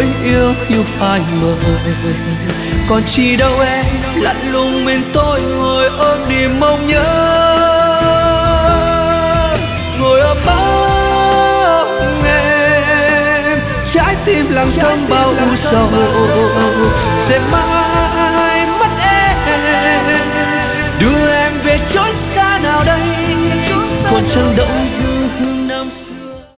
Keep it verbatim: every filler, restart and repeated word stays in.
nỗi yêu yêu phai mờ. Còn chi đâu em lạnh lùng bên tôi ngồi ôm niềm mong nhớ, ngồi ôm bóng em, trái tim lặng thầm bao u sầu. Sẽ mãi mất em, đưa em về chốn xa nào đây, còn chẳng động